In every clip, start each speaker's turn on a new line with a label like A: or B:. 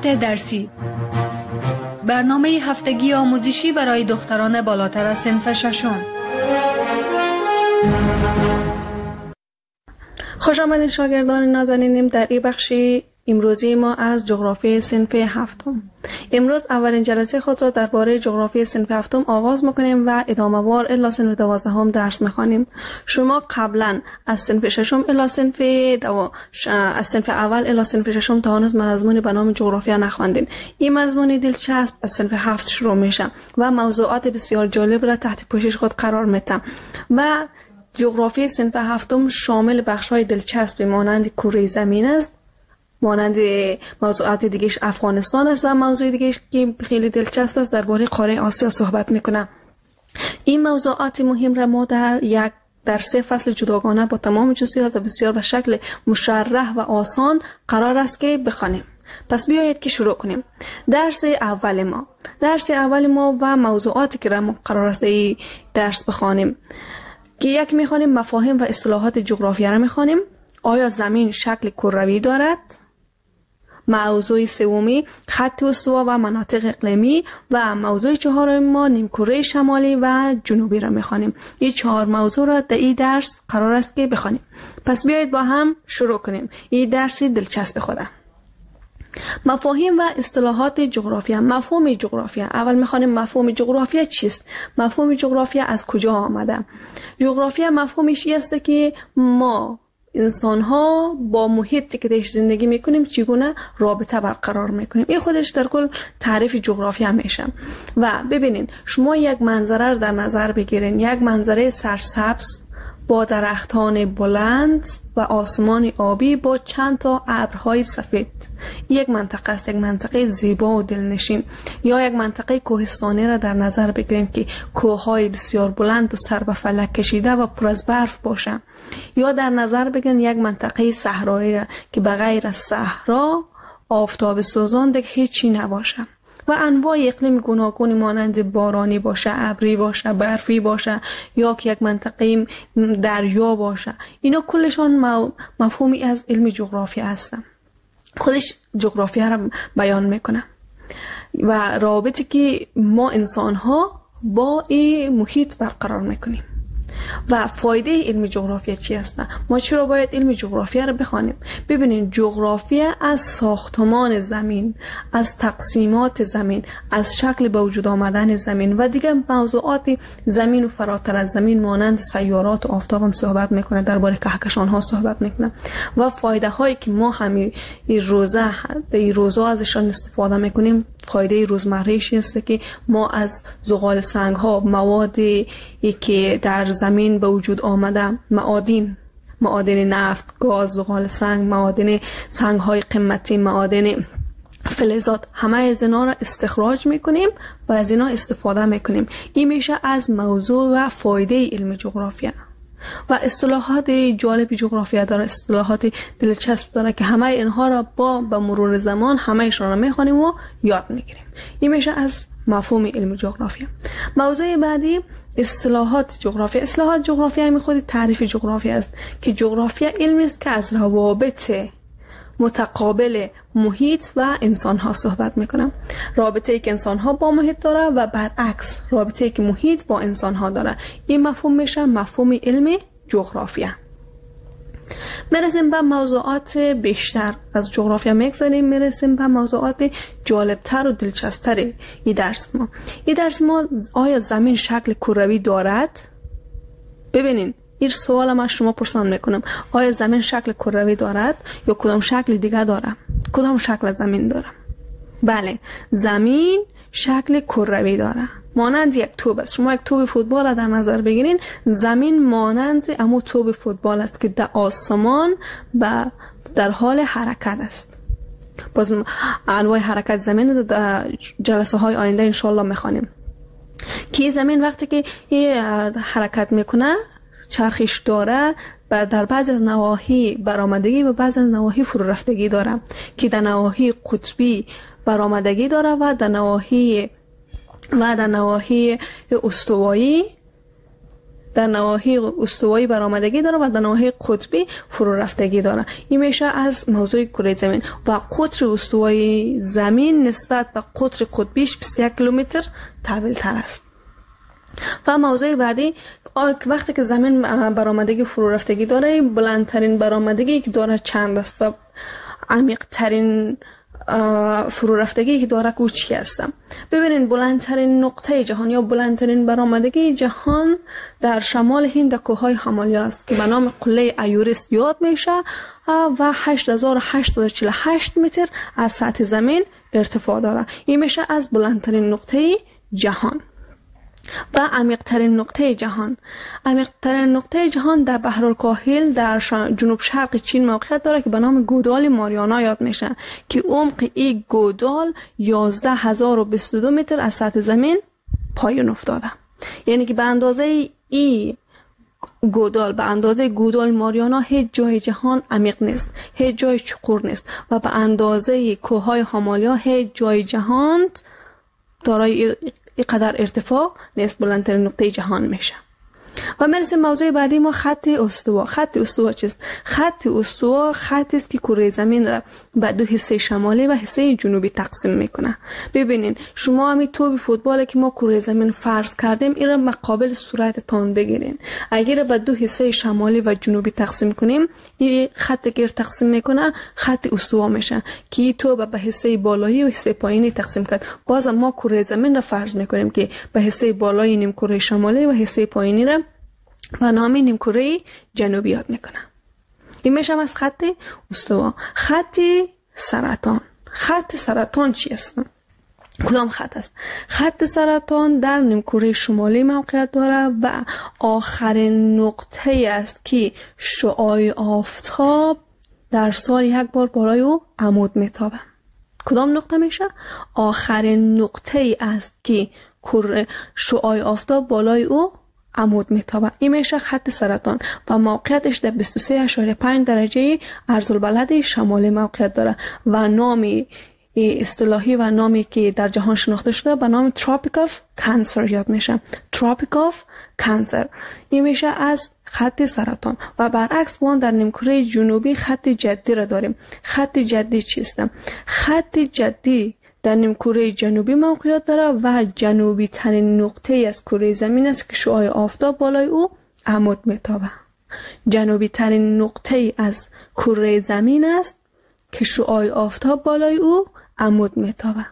A: موضوعات درسی. برنامه هفتگی آموزشی برای دختران بالاتر از صنف ششم.
B: خوش آمدید شاگردان نازنینم در این بخش امروزی ما از جغرافی صنف هفتم. امروز اولین جلسه خود را درباره جغرافی صنف هفتم آغاز می‌کنیم و ادامه‌وار الی صنف 12 درس می‌خوانیم. شما قبلا از صنف ششم الی صنف از صنف اول الی صنف ششم تا هنوز مضمون به نام جغرافیا نخواندین. این مضمون دلچسب از صنف 7 شروع میشه و موضوعات بسیار جالب را تحت پوشش خود قرار میده و جغرافی صنف هفتم شامل بخش‌های دلچسب مانند کره زمین است، مانند موضوعات دیگهش افغانستان است و موضوع دیگهش که خیلی دلچسب است درباره قاره آسیا صحبت میکنه. این موضوعات مهم را ما در 3 فصل جداگانه با تمام جزئیات و بسیار به شکل مشرح و آسان قرار است که بخوانیم. پس بیایید که شروع کنیم. درس اول ما و موضوعاتی که ما قرار است این درس بخوانیم که یک میخوانیم مفاهیم و اصطلاحات جغرافیا را میخوانیم. آیا زمین شکل کروی دارد؟ موضوع سومی خط استوا و مناطق اقلیمی و موضوع چهارم ما نیمکره شمالی و جنوبی را میخوانیم. این 4 موضوع را در این درس قرار است که بخوانیم. پس بیایید با هم شروع کنیم. این درس دلچسب خوده. مفاهیم و اصطلاحات جغرافیا. مفهوم جغرافیا. اول میخوانیم مفهوم جغرافیا چیست؟ مفهوم جغرافیا از کجا آمده؟ جغرافیا مفهومش این است که ما انسان ها با محیطی که درش زندگی میکنیم چگونه رابطه برقرار میکنیم. این خودش در کل تعریف جغرافیا میشه. و ببینین شما یک منظره رو در نظر بگیرین، یک منظره سرسبز با درختان بلند و آسمان آبی با چند تا ابرهای سفید. یک منطقه است، یک منطقه زیبا و دلنشین. یا یک منطقه کوهستانی را در نظر بگیریم که کوههای بسیار بلند و سر به فلک کشیده و پر از برف باشه. یا در نظر بگیریم یک منطقه صحرایی را که بغیر از صحرا آفتاب سوزان دیگه هیچی نباشه. و انواع اقلیم گوناگونی مانند بارانی باشه، ابری باشه، برفی باشه یا که یک منطقه دریا باشه. اینا کلشان مفهومی از علم جغرافیا هستن. خودش جغرافیا را بیان میکنه و رابطی که ما انسان ها با این محیط برقرار میکنیم. و فایده علم جغرافیا چی است؟ ما چرا باید علم جغرافیا رو بخوانیم؟ ببینید جغرافیا از ساختمان زمین، از تقسیمات زمین، از شکل به وجود آمدن زمین و دیگه موضوعات زمین و فراتر از زمین مانند سیارات و آفتاب هم صحبت میکنه، درباره کهکشان ها صحبت میکنه و فایده هایی که ما همین روزا ازشان استفاده میکنیم. فایده روزمره‌ایش است که ما از زغال سنگ ها، موادی که در زمین به وجود آمده، معادن نفت، گاز، زغال سنگ، معادن سنگ های قیمتی، معادن فلزات، همه از اینا را استخراج میکنیم و از اینا استفاده میکنیم. این میشه از موضوع و فایده علم جغرافیا. و اصطلاحات جالب جغرافیا داره، اصطلاحات دلچسب داره که همه اینها را به مرور زمان همه‌شون را میخوانیم و یاد میگیریم. این میشه از مفهوم علم جغرافیا. موضوع بعدی اصطلاحات جغرافیا. اصطلاحات جغرافیا همین خود تعریف جغرافیا است که جغرافیا علمی است که از روابط متقابل محیط و انسان ها صحبت میکنم. رابطه ای که انسان ها با محیط داره و برعکس رابطه ای که محیط با انسان ها داره. این مفهوم میشه مفهوم علم جغرافیا. میرسیم به موضوعات بیشتر از جغرافیا میگذاریم، میرسیم به موضوعات جالبتر و دلچسبتر این درس ما. آیا زمین شکل کروی دارد؟ ببینین این سوال من شما پرسان میکنم. آیا زمین شکل کروی دارد یا کدام شکل دیگه داره؟ کدام شکل زمین داره؟ بله، زمین شکل کروی داره، مانند یک توپ است. شما یک توپ فوتبال را در نظر بگیرین، زمین مانند اما توپ فوتبال است که در آسمان و در حال حرکت است. باز انواع حرکت زمین در جلسه های آینده انشالله میخوانیم که زمین وقتی که حرکت میکنه چرخش داره و در بعض از نواحی برآمدگی و بعض از نواحی فرو رفتگی داره که در نواحی قطبی برآمدگی داره و در نواحی استوایی در نواحی استوایی برآمدگی داره و در نواحی قطبی فرو رفتگی داره. این میشه از موضوع کره زمین و قطر استوایی زمین نسبت به قطر قطبیش 21 کیلومتر طویل تر است. و موضوع بعدی وقتی که زمین برآمدگی فرو رفتگی داره، بلندترین برآمدگی که داره چند است و عمیق ترین فرو رفتگی که داره که چی هستم. ببینین بلندترین نقطه جهان یا بلندترین برآمدگی جهان در شمال هند کوههای همالیا است که به نام قله ایورست یاد میشه و 8848 متر از سطح زمین ارتفاع داره. این میشه از بلندترین نقطه جهان. و عمیق‌ترین نقطه جهان در بحرالکاهل در جنوب شرق چین موقعیت داره که به نام گودال ماریانا یاد میشه که عمق این گودال 11022 متر از سطح زمین پایین افتاده. یعنی که به اندازه این گودال، به اندازه گودال ماریانا هیچ جای جهان عمیق نیست، هیچ جای چقور نیست و به اندازه کوههای هامالیا هیچ جای جهان دارای اینقدر ارتفاع نیست. بلندترین نقطه جهان میشه. و میرسیم موضوع بعدی ما خط استوا. خط استوا چیست؟ خط استوا خطی است که کره زمین را به دو حصه شمالی و حصه جنوبی تقسیم میکنه. ببینین شما همین توپ فوتبال که ما کره زمین فرض کردیم این را مقابل صورتتان بگیرین. اگر به دو حصه شمالی و جنوبی تقسیم کنیم این خطی که تقسیم میکنه خط استوا میشه که تو به حصه بالایی و حصه پایینی تقسیم کرد. باز ما کره زمین را فرض میکنیم که به حصه بالایی نیم کره شمالی و حصه پایینی را و نام نیمکره جنوبی یاد میکنه. این میشه از خط استوا. خط سرطان چی است؟ کدام خط است؟ خط سرطان در نیمکره شمالی موقعیت داره و آخرین نقطه است که شعاع آفتاب در سال یک بار بالای او عمود میتابه. کدام نقطه میشه؟ آخرین نقطه است که شعاع آفتاب بالای او عمود میتابه. این میشه خط سرطان و موقعیتش در 23.5 درجه عرض البلد شمالی موقعیت داره و نامی اصطلاحی و نامی که در جهان شناخته شده به نام Tropic of Cancer یاد میشه. Tropic of Cancer. این میشه از خط سرطان. و برعکس ما در نیمکره جنوبی خط جدی را داریم. خط جدی چیست؟ خط جدی در نیمکره جنوبی موقعیت داره و جنوبی ترین نقطه از کره زمین است که شعاع آفتاب بالای او عمود میتابه. جنوبی ترین نقطه از کره زمین است که شعاع آفتاب بالای او عمود میتابه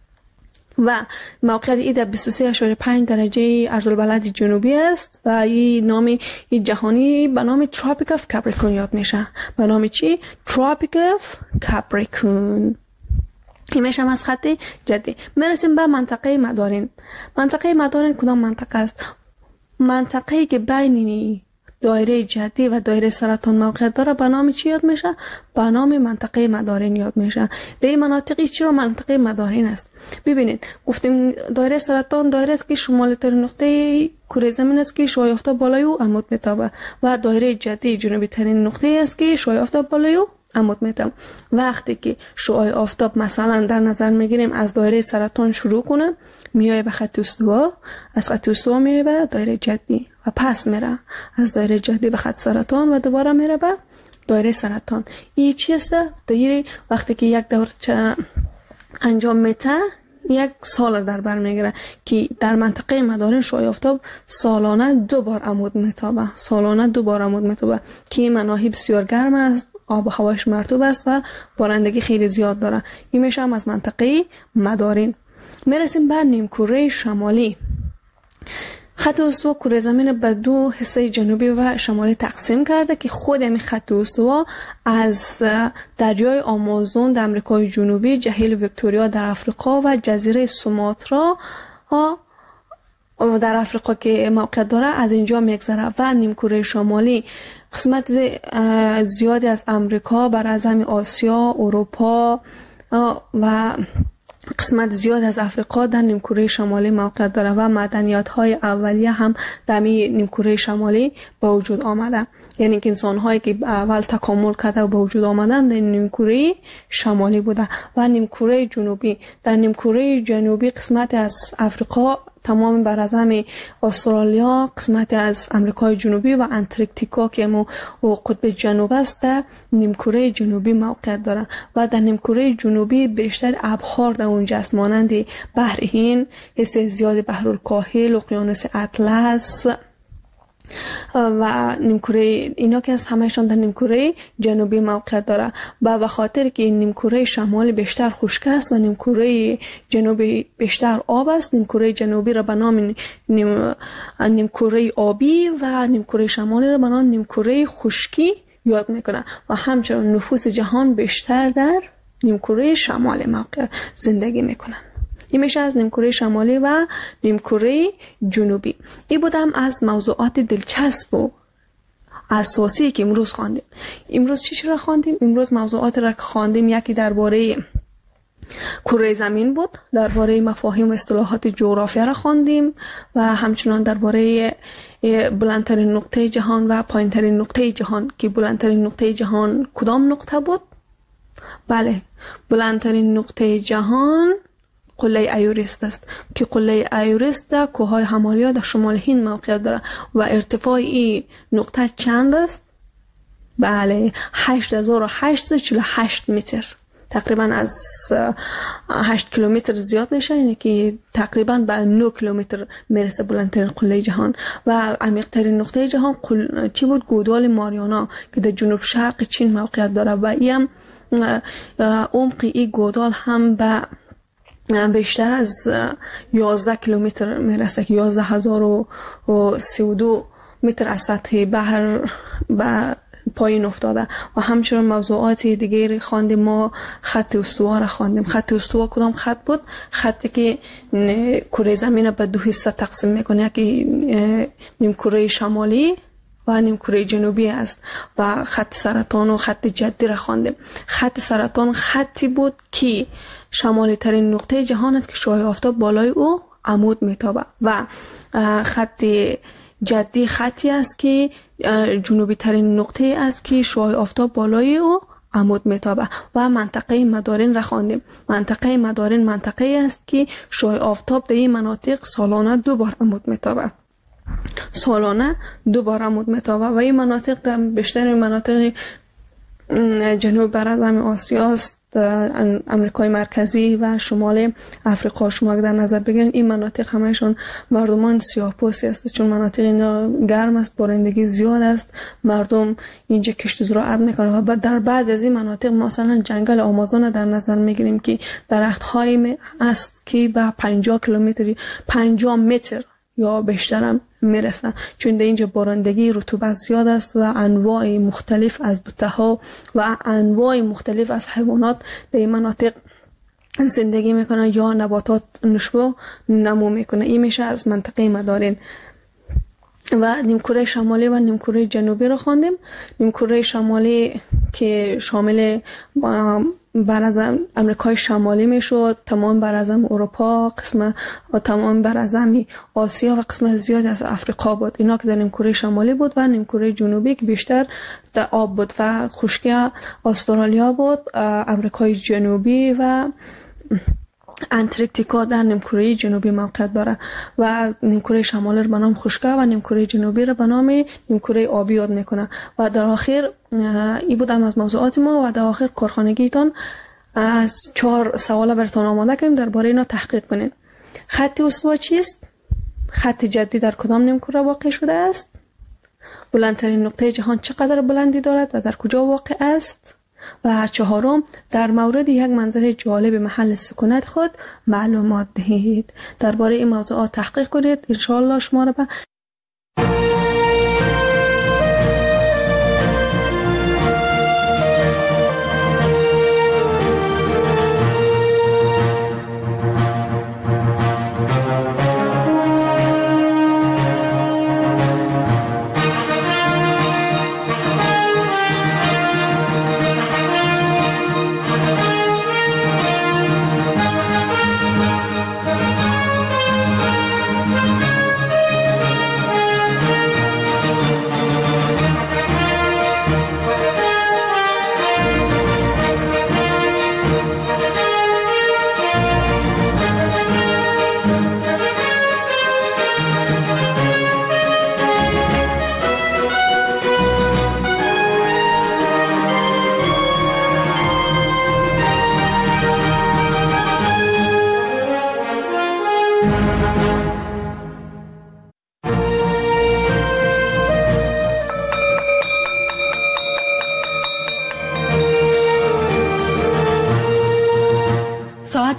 B: و موقعیت ای در 23.5 درجه عرض البلد جنوبی است و این نام جهانی به نام Tropic of Capricorn یاد میشه. به نام چی؟ Tropic of Capricorn. این میشه از خط جدی. میرسیم به منطقه مدارین. منطقه مدارین کدام منطقه است؟ منطقه‌ای که بین دایره جدی و دایره سرطان موقعیت داره به نام چی یاد میشه؟ به نام منطقه مدارین یاد میشه. در این مناطقی چرا منطقه مدارین است؟ ببینید گفتیم دایره سرطان دایره است که شمالی ترین نقطه کره زمین است که شعاع آفتاب بالای او عمود میتابه و دایره جدی جنوبی ترین نقطه است که شعاع آفتاب بالای او عمود میتابه. وقتی که شعاع آفتاب مثلا در نظر میگیریم از دایره سرطان شروع کنه میای به خط استوا، از خط استوا میای به دایره جدی و پس میره از دایره جدی به خط سرطان و دوباره میره به دایره سرطان. این چی است؟ دایره وقتی که یک دور انجام میده یک سال در بر میگیره که در منطقه مدارین شعاع آفتاب سالانه 2 بار عمود میتابه. سالانه 2 بار عمود میتابه که مناطق بسیار گرم است، آب و هواش مرطوب است و بارندگی خیلی زیاد داره. این میشه هم از منطقه مدارین. میرسیم به نیمکره شمالی. خط استوا کره زمین به 2 حصه جنوبی و شمالی تقسیم کرده که خود همین خط استوا از دریای آمازون در امریکای جنوبی، جهیل ویکتوریا در افریقا و جزیره سوماترا در افریقا که موقعیت داره از اینجا میگذره و نیمکره شمالی قسمت زیادی از امریکا بر از همین آسیا، اروپا و قسمت زیاد از افریقا در نیمکره شمالی موقعیت داره و مدنیات های اولیه هم در نیمکره شمالی به وجود آمده. یعنی که انسان هایی که اول تکامل کرده و به وجود آمدن در نیمکره شمالی بوده. و نیمکره جنوبی، در نیمکره جنوبی قسمت از افریقا تمام براعظم استرالیا، قسمت از امریکای جنوبی و انتارکتیکا که مو قطب جنوب است در نیمکره جنوبی موقعیت دارد و در نیمکره جنوبی بیشتر ابحار در اونجا است، مانند بحر هند، حصه زیاد بحرالکاهل، اقیانوس اطلس و نیمکره اینا که از همهشان در نیمکره جنوبی موقعیت داره و به خاطر که نیمکره شمالی بیشتر خشک است و نیمکره جنوبی بیشتر آب است، نیمکره جنوبی را به نام نیمکره آبی و نیمکره شمالی را به نام نیمکره خشکی یاد میکنه و همچنین نفوس جهان بیشتر در نیمکره شمالی زندگی میکنن. این میشه از نیمکره شمالی و نیمکره جنوبی. این بودم از موضوعات دلچسب و اساسی که امروز خواندیم. امروز چی را خواندیم؟ امروز موضوعات را که خواندیم یکی درباره کره زمین بود، درباره مفاهیم و اصطلاحات جغرافیا را خواندیم و همچنان درباره بلندترین نقطه جهان و پایینترین نقطه جهان که بلندترین نقطه جهان کدام نقطه بود؟ بله، بلندترین نقطه جهان قله ایورست است که قله ایورست در کوههای همالیا در شمال هند موقعیت دارد و ارتفاع این نقطه چند است؟ بله، 8848 متر، تقریبا از 8 کیلومتر زیاد میشه، یعنی که تقریبا به 9 کیلومتر میرسه بلندترین قله جهان. و عمیق‌ترین نقطه جهان چی بود؟ گودال ماریانا که در جنوب شرق چین موقعیت داره و این عمق این گودال هم به بیشتر از 11 کیلومتر میرسه که 11032 متر از سطح بحر به پایین افتاده. و همچنین موضوعات دیگری خواندیم. ما خط استوا را خواندیم. خط استوا کدام خط بود؟ خطی که کره زمین به دو حصه تقسیم میکنه، یکی نیمکره شمالی و نیمکره جنوبی است. و خط سرطان و خط جدی را خواندیم. خط سرطان خطی بود که شمالی ترین نقطه جهان است که شعاع آفتاب بالای او عمود میتابه و خط جدی خطی است که جنوبی ترین نقطه است که شعاع آفتاب بالای او عمود میتابه. و منطقه مدارین را خواندیم. منطقه مدارین منطقه است که شعاع آفتاب در این مناطق سالانه 2 بار عمود میتابه. سالانه 2 بار عمود میتابه و این مناطق در بیشتر مناطق جنوب براعظم آسیا است، امریکای مرکزی و شمال افریقا. شما اگر در نظر بگیرید این مناطق همهشون مردمان سیاه‌پوستی است، چون مناطق اینا گرم است، بارندگی زیاد است، مردم اینجا کشت و زراعت میکنن. و در بعض از این مناطق مثلا جنگل آمازون در نظر میگیریم که درخت‌های است که به 50 کیلومتر 50 متر یا بیشتر هم میرسن، چون در اینجا بارندگی رطوبت زیاد است و انواع مختلف از بوته‌ها و انواع مختلف از حیوانات در این مناطق زندگی میکنن یا نباتات نشو نمو میکنه. این میشه از منطقه مدارین. و نیمکره شمالی و نیمکره جنوبی رو خواندیم. نیمکره شمالی که شامل براعظم امریکای شمالی میشد، تمام براعظم اروپا، تمام براعظم آسیا و قسمت زیادی از افریقا بود. اینا که در نیمکره شمالی بود. و نیمکره جنوبی که بیشتر در آب بود و خشکی استرالیا بود، امریکای جنوبی و انتارکتیکا در نیمکره جنوبی موقعیت داره. و نیمکره شمالی رو به نام خشکی و نیمکره جنوبی رو به نام نیمکره آبی یاد میکنه. و در آخر این بودم از موضوعات ما و در آخر کارخانگیتان از 4 سوال براتون آماده کردیم، درباره اینا تحقیق کنین. خط استوا چیست؟ خط جدی در کدام نیمکره واقع شده است؟ بلندترین نقطه جهان چقدر بلندی دارد و در کجا واقع است؟ و 4م در مورد یک منظره جالب محل سکونت خود معلومات دهید. درباره این موضوعات تحقیق کنید. ان شاء الله شما را به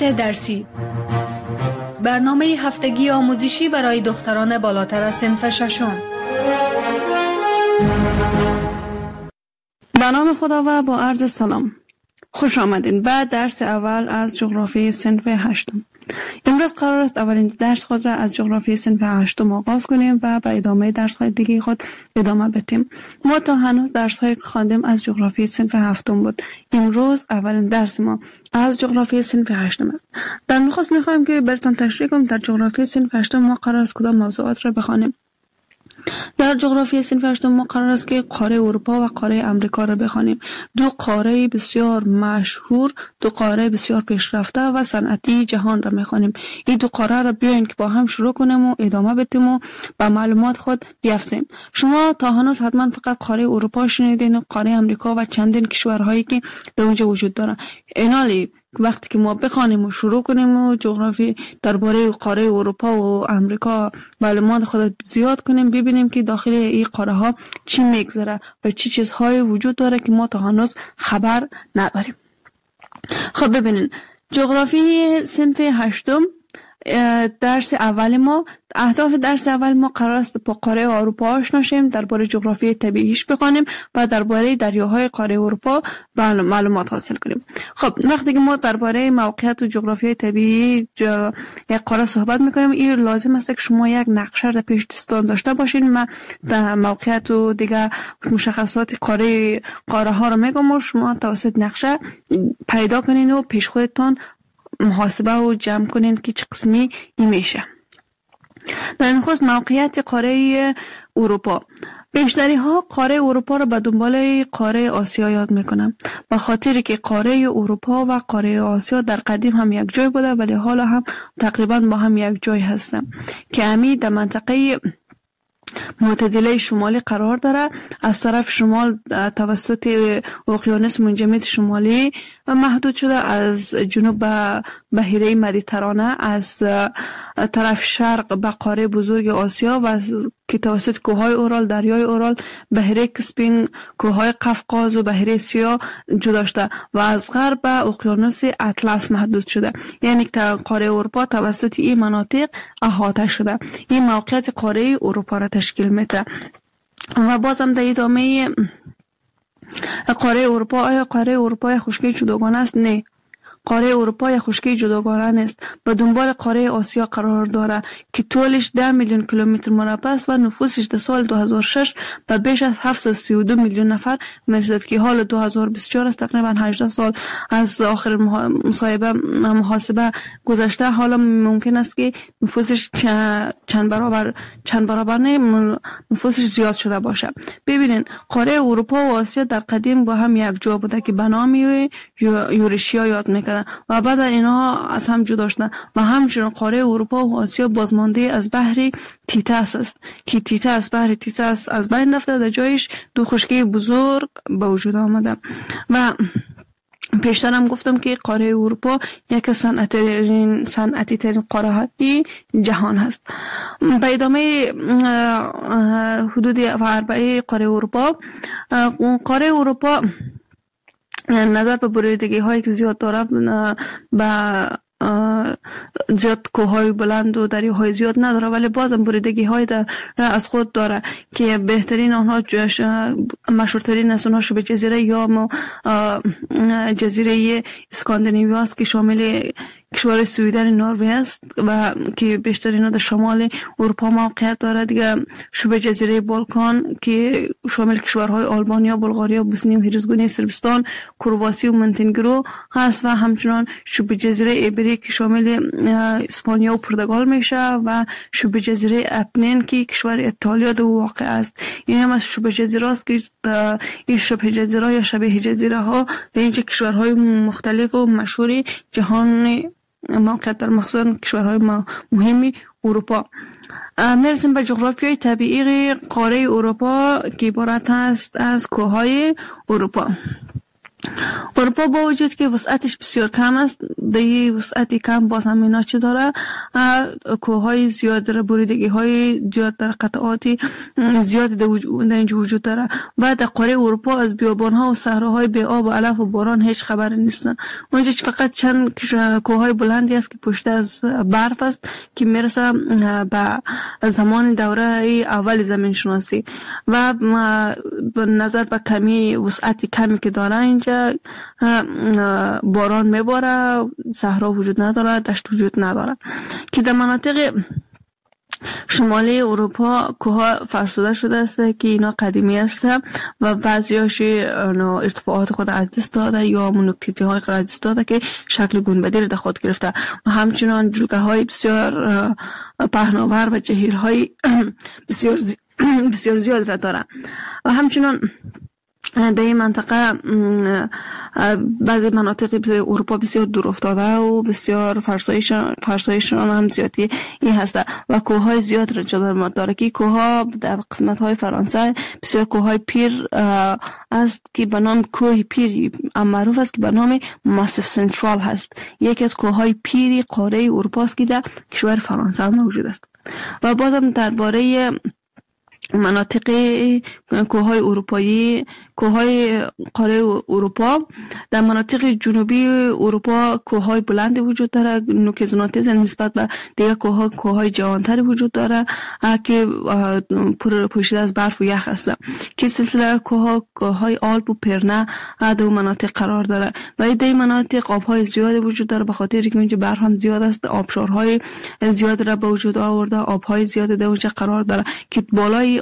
A: درسی. برنامه هفتگی آموزشی برای دختران بالاتر از صنف ششم.
B: به نام خدا و با عرض سلام. خوش آمدین به درس اول از جغرافی صنف هشتم. امروز قرار است اولین درس خود را از جغرافی صنف هشتم آغاز کنیم و به ادامه درس های دیگه خود ادامه بدیم. ما تا هنوز درس های خواندیم از جغرافی صنف هفتم بود. امروز اولین درس ما از جغرافی صنف هشتم است. در نخست میخوایم که براتون تشریح کنم در جغرافی صنف هشتم ما قرار است کدام موضوعات را بخوانیم. در جغرافی صنف هشتم ما قرار است که قاره اروپا و قاره امریکا را بخوانیم. دو قاره بسیار مشهور، دو قاره بسیار پیشرفته و صنعتی جهان را میخوانیم. این دو قاره را بیاین که با هم شروع کنیم و ادامه بدیم و به معلومات خود بیافزاییم. شما تا هنوز حتما فقط قاره اروپا شنیدین و قاره امریکا و چندین کشورهایی که در اونجا وجود دارن. اینالی وقتی که ما بخوانیم و شروع کنیم و جغرافی درباره قاره اروپا و امریکا معلومات خود زیاد کنیم، ببینیم که داخل این قاره ها چی میگذره و چی چیزهای وجود داره که ما تا هنوز خبر نداریم. خب ببینین، جغرافی صنف هشتم درس اول ما، اهداف درس اول ما قرار است با قاره اروپا آشنا شیم، درباره جغرافی طبیعیش بخوانیم و درباره دریاهای قاره اروپا معلومات حاصل کنیم. خب وقتی که ما درباره موقعیت و جغرافی طبیعی یک قاره صحبت میکنیم، این لازم است که شما یک نقشه در پیش دستان داشته باشین. من در موقعیت و دیگه مشخصات قاره ها رو میگم و شما توسط نقشه پیدا کنین و پیش خودتان محاسبه و جمع کنین که چه قسمی این میشه. در نخست موقعیت قاره اروپا. بیشتری ها قاره اروپا را به دنبال قاره آسیا یاد میکنن، به خاطر که قاره اروپا و قاره آسیا در قدیم هم یک جای بوده ولی حالا هم تقریبا با هم یک جای هستن که امی در منطقه معتدله شمالی قرار داره. از طرف شمال توسط اقیانوس منجمد شمالی محدود شده، از جنوب به بحیره مدیترانه، از طرف شرق به قاره بزرگ آسیا و که توسط کوههای اورال، دریای اورال، بحیره کسپین، کوههای قفقاز و بحیره سیاه جدا شده و از غرب به اقیانوس اطلس محدود شده. یعنی که قاره اروپا توسط این مناطق احاطه شده. این موقعیت قاره اروپا را تشکیل میده. و بازم در ادامه قاره اروپا، آیا قاره اروپا خشکی جداگانه است؟ نه، قاره اروپا یک خشکی جداگانه نیست. به دنبال قاره آسیا قرار داره که طولش 10 میلیون کیلومتر مربع است و نفوسش در سال 2006 به بیش از 732 میلیون نفر میرسد که حال 2024 است. تقریبا 18 سال از آخر محاسبه گذشته. حالا ممکن است که نفوسش چند برابر نفوسش زیاد شده باشه. ببینین، قاره اروپا و آسیا در قدیم با هم یک جا بوده که به نام یورشیا یاد میکرد و بعد اینا از هم جدا شدن و همچنین قاره اروپا و آسیا بازمانده از بحر تیتاس است که بحر تیتاس از بین رفته، در جایش دو خشکی بزرگ به وجود آمده. و پیشتر هم گفتم که قاره اروپا یک صنعتی ترین قاره های جهان هست. به ادامه حدود اربعه قاره اروپا نظر به بریدگی هایی که زیاد داره، به زیاد کوههای بلند و دریاهای زیاد نداره ولی بازم بریدگی های از خود داره که بهترین آنها مشهورترین از اونها شبه جزیره یا جزیره اسکاندیناوی است که شامل کشور سویدن نروژ است و که بیشترین در شمال اروپا موقعیت داره. دیگه شبه جزیره بالکان که شامل کشورهای آلبانیا، بلغاریا، بوسنی و هرزگونی، صربستان، کرواسی و مونتنگرو هست و همچنان شبه جزیره ایبری که شامل اسپانیا و پرتغال میشه و شبه جزیره اپنین که کشور ایتالیا در واقع است. این هم از شبه جزیره است که این شبه جزیره یا شبه جزیره ها در اینجا کشورهای مختلف و مشهور جهان موقعیت در مخصوصا کشورهای مهمی اروپا. میرسیم به جغرافیای طبیعی قاره اروپا که عبارت است از کوههای اروپا. اروپا با وجود که وسعتش بسیار کم است، دیگه وسعتی کم باز هم اینا چی داره؟ کوههای زیاد داره، بریدگی های زیاد داره، قطعاتی زیاد در اینجا وجود داره. و در قاره اروپا از بیابان ها و صحراهای بی آب و علف و باران هیچ خبر نیستن. اونجا فقط چند کوههای بلندی است که پشت از برف است که میرسه به زمان دوره اول زمین شناسی. و به نظر به کمی وسعتی کمی که داره اینجا باران میباره، صحرا وجود نداره، دشت وجود نداره. که در مناطق شمالی اروپا کوها فرسوده شده است که اینا قدیمی است و بعضیاش ارتفاعات خود از دست داده یا منوکتیتی های خود از دست داده که شکل گنبدی را در خود گرفته و همچنان جلگه های بسیار پهناور و جهیرهای بسیار زیاد را داره. و همچنان در این منطقه بعضی مناطق اروپا بسیار دور افتاده و بسیار فرسایشان هم زیادی هست و کوههای زیاد را داره که کوهها در قسمت های فرانسه بسیار کوههای پیر است که به نام کوه پیر معروف است که به نام ماسیف سنترال هست. یکی از کوههای پیری قاره اروپا است که در کشور فرانسه موجود است. و بازم درباره مناطق کوههای اروپایی، کوههای قاره اروپا، در مناطق جنوبی اروپا کوههای بلندی وجود داره، نوک‌زناتیز نسبت به دیگر کوههای جوانتری وجود داره که پوشیده از برف و یخ هستند که سلسله کوههای آلپ و پرنه در مناطق قرار داره. و در این مناطق آبهای زیادی وجود داره به خاطر که اونجا برف هم زیاد است، آبشارهای زیاد را به وجود آورده، آبهای زیاد در اونجا قرار داره که بالای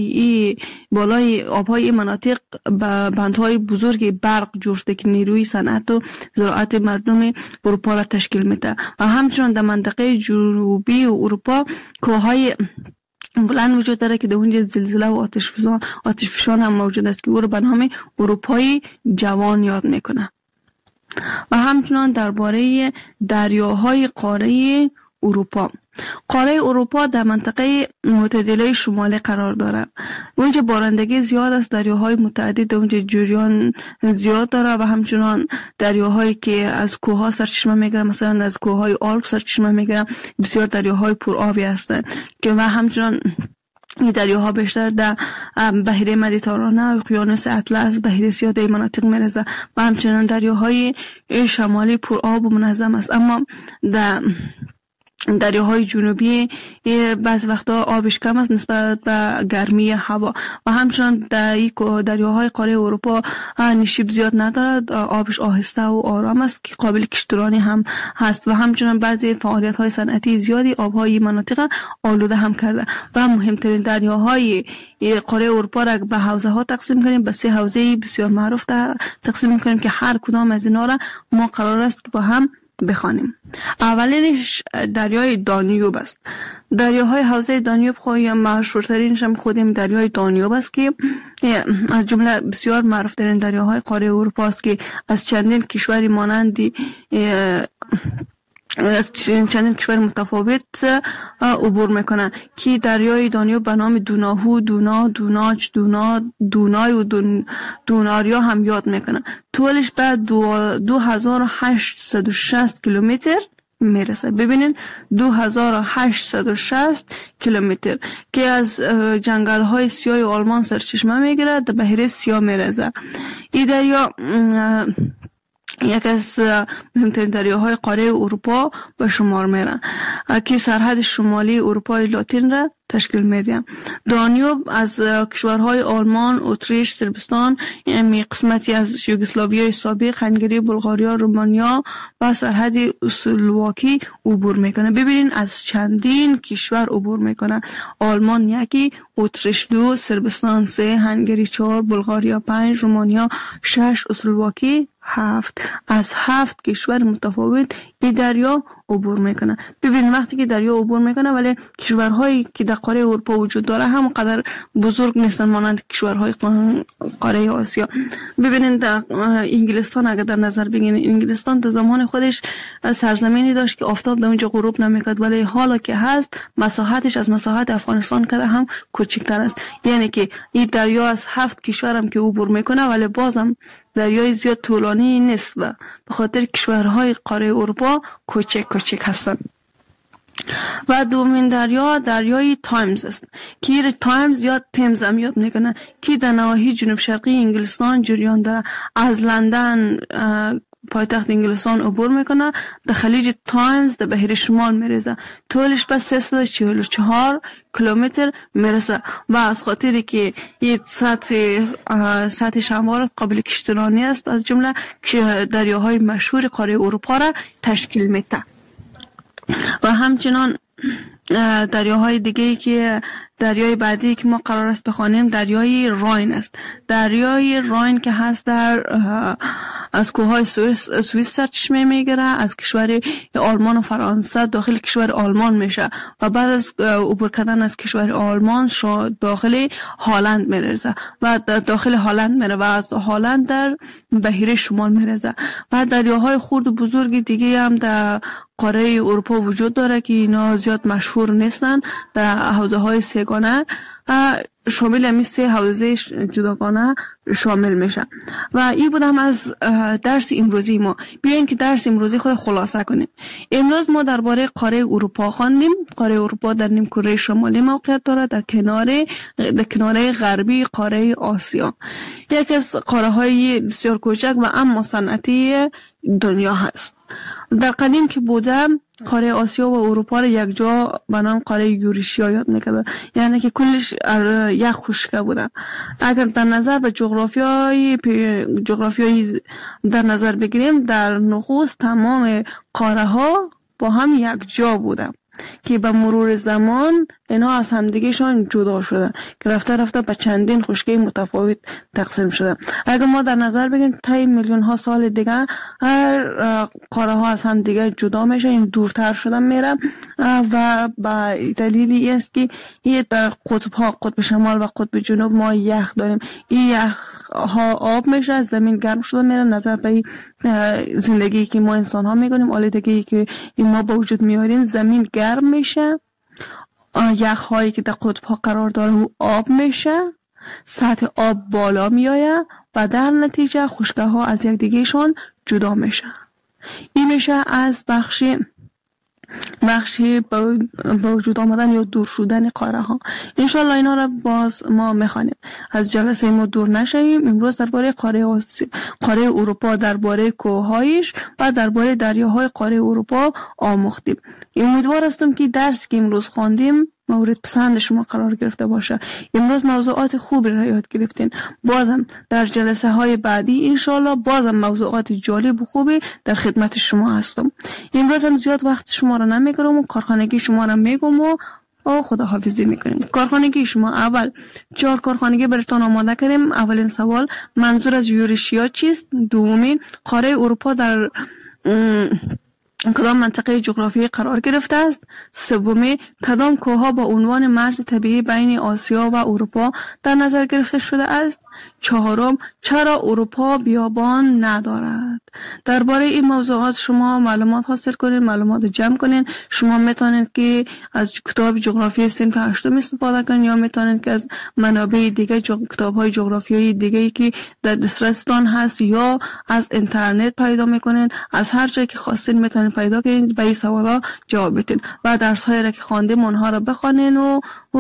B: آبهای مناطق بندهای بزرگ برق جوش شده که نیروی صنعت و زراعت مردم اروپا را تشکیل میده. و همچنان در منطقه جنوبی اروپا کوههای بلند وجود داره که در اونجا زلزله و آتشفشان هم موجود است که او را به نام اروپای جوان یاد میکنه. و همچنان درباره دریاهای قاره اروپا، قاره اروپا در منطقه معتدله شمالی قرار داره. اونجا بارندگی زیاد است، دریاهای متعدد اونجا جریان زیاد داره و همچنان دریاهایی که از کوهها سرچشمه میگیرن، مثلا از کوههای آلپ سرچشمه میگیرن، بسیار دریاهای پرآبی هستند که و همچنان این دریاها بیشتر در بحیره مدیترانه و اقیانوس اطلس، بحیره سیاه در مناطق میرسه و همچنان دریاهای شمالی پرآب و منظم است. اما در دریاهای جنوبی بعض وقتا آبش کم است نسبت به گرمی هوا و همچنان در دریاهای قاره اروپا نشیب زیاد ندارد، آبش آهسته و آرام است که قابل کشتیرانی هم هست و همچنان بعضی فعالیت های صنعتی زیادی آبهای مناطق آلوده هم کرده. و مهمترین دریاهای قاره اروپا را به حوزه ها تقسیم کنیم، به 3 حوزه بسیار معروف تقسیم کنیم که هر کدام از اینا را ما قرار است که با هم بخوانیم. اولینش دریای دانیوب است. دریاهای حوزه دانیوب خواهی مشهورترینش هم خودیم دریای دانیوب است که از جمله بسیار معروفترین دریاهای قاره اروپا است که از چندین کشوری مانندی چندین کشور متفاوت عبور میکنن که دریای دانیوب به نام دوناهو، دونا، دوناچ، دونای و دوناریا هم یاد میکنن. طولش به 2860 کیلومتر میرسه. ببینین 2860 کیلومتر که از جنگل های سیاه آلمان سرچشمه میگیره، در بحیره سیاه میرسه. این دریا یک از مهمترین دریاهای قاره اروپا به شمار میرن که سرحد شمالی اروپای لاتین را تشکیل میده. دانیوب از کشورهای آلمان، اتریش، صربستان، یعنی قسمتی از یوگسلاویای سابق، هنگری، بلغاریا، رومانیا و سرحد اسلواکی عبور میکنه. ببینین از چندین کشور عبور میکنه. آلمان 1، اتریش 2، صربستان 3، هنگری 4، بلغاریا 5، رومانیا 6، اسلواکی 7. از 7 کشور متفاوت این دریا عبور میکنه. ببین وقتی که دریا عبور میکنه ولی کشورهایی که در قاره اروپا وجود داره هم قدر بزرگ نیستن مانند کشورهای قاره آسیا. ببینید انگلستان اگر در نظر بگیرید، انگلستان در زمان خودش سرزمینی داشت که آفتاب در اونجا غروب نمیکرد، ولی حالا که هست مساحتش از مساحت افغانستان کده هم کوچکتر است. یعنی که این دریا از 7 کشور هم که عبور میکنه ولی بازم دریای زیاد طولانی نیست و به خاطر کشورهای قاره اروپا کوچک هستند. و دومین دریا دریای تایمز است که تایمز یا تمز هم یاد میکنه که در نواحی جنوب شرقی انگلستان جریان داره. از لندن پایتخت انگلستان عبور میکنه، در خلیج تایمز در بحر شمال میرسه، طولش بس 344 کیلومتر میرسه و از خاطری که این سطح شمال قابل کشتیرانی است از جمله دریاهای مشهور قاره اروپا را تشکیل میده. و همچنان دریاهای دیگه که دریای بعدی که ما قرار است بخوانیم دریای راین است. دریای راین که هست از کوههای سوئیس سرچشمه میگیره، از کشور آلمان و فرانسه داخل کشور آلمان میشه و بعد از عبور کردن از کشور آلمان داخل هلند میرسه و داخل هلند میره و از هلند در بحیره شمال میرسه. و دریاهای خرد و بزرگ دیگه هم در قاره اروپا وجود داره که اینا زیاد مشهور نیستن. در حوزه های سگانه شامل همی 3 حوزه جداگانه شامل میشه. و این بودم از درس امروزی ما. بیاین که درس امروزی خود خلاصه کنیم. امروز ما درباره قاره اروپا خواندیم. قاره اروپا در نیمکره شمالی موقعیت داره، در کناره غربی قاره آسیا. یکی از قاره های بسیار کوچک و اما صنعتی دنیا هست. در قدیم که بوده قاره آسیا و اروپا را یک جا به نام قاره یوریشیا یاد میکرده، یعنی که کلش یک خشکه بوده. اگر در نظر به جغرافیای در نظر بگیریم در نخست تمام قاره ها با هم یک جا بوده که به مرور زمان اینا از همدیگهشان جدا شدن که رفته رفته به چندین خشکی متفاوت تقسیم شدن. اگر ما در نظر بگیریم طی میلیون ها سال دیگه هر قاره ها از هم دیگه جدا میشه، این دورتر شدن میره و به دلیلی است که این در قطب ها، قطب شمال و قطب جنوب ما یخ داریم. این یخ ها آب میشه، زمین گرم شده میره. نظر به زندگی که ما انسان ها میکنیم، آلودگی که ما با وجود میاریم، زمین گرم میشه، یخ هایی که در قطب ها قرار داره آب میشه، سطح آب بالا میآید و در نتیجه خشکه ها از یک دیگهشون جدا میشه. این میشه از بخشی با وجود آمدن یا دور شدن قاره ها. انشالله اینا را باز ما میخوانیم. از جلسه ما دور نشویم. امروز درباره قاره اروپا، درباره کوههایش و درباره دریاهای قاره اروپا آموختیم. امیدوار هستم که درس که امروز خواندیم مورد پسند شما قرار گرفته باشه. امروز موضوعات خوبی را یاد گرفتین. بازم در جلسه های بعدی انشالله بازم موضوعات جالب و خوبی در خدمت شما هستم. امروز هم زیاد وقت شما را نمیگیرم و کارخانگی شما را میگم و خداحافظی میکنیم. کارخانگی شما اول 4 کارخانگی براتون آماده کردیم. اولین سوال منظور از یوریشیا چیست؟ دومین قاره اروپا در کدام منطقه جغرافیایی قرار گرفته است؟ سومی کدام کوهها با عنوان مرز طبیعی بین آسیا و اروپا در نظر گرفته شده است؟ چهارم چرا اروپا بیابان ندارد؟ درباره این موضوعات شما معلومات حاصل کنید، معلومات جمع کنید. شما میتونید که از کتاب جغرافی صنف 8 استفاده کنید یا میتونید که از منابع دیگه کتاب‌های جغرافیایی دیگه که در دسترستان هست یا از اینترنت پیدا میکنید. از هر جایی که خواستین میتونید پیدا کنید، به این سوالا جواب بدید و درس‌هایی را که خواندیم اونها را بخوانید و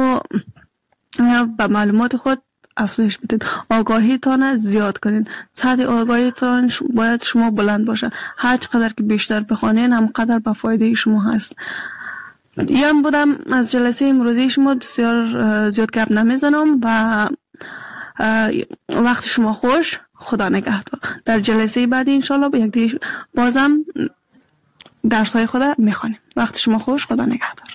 B: به معلومات خود افزایش بدید. آگاهیتان زیاد کنید. سطح آگاهیتان باید شما بلند باشه. هر چقدر که بیشتر بخوانید هم قدر به فایده شما هست. یان بودم از جلسه امروزی شما. بسیار زیاد گپ نمیزنم و وقت شما خوش. خدا نگهدار. در جلسه بعدی انشالله به یک دیگه بازم درس‌های خود میخوانیم. وقت شما خوش. خدا نگهدار.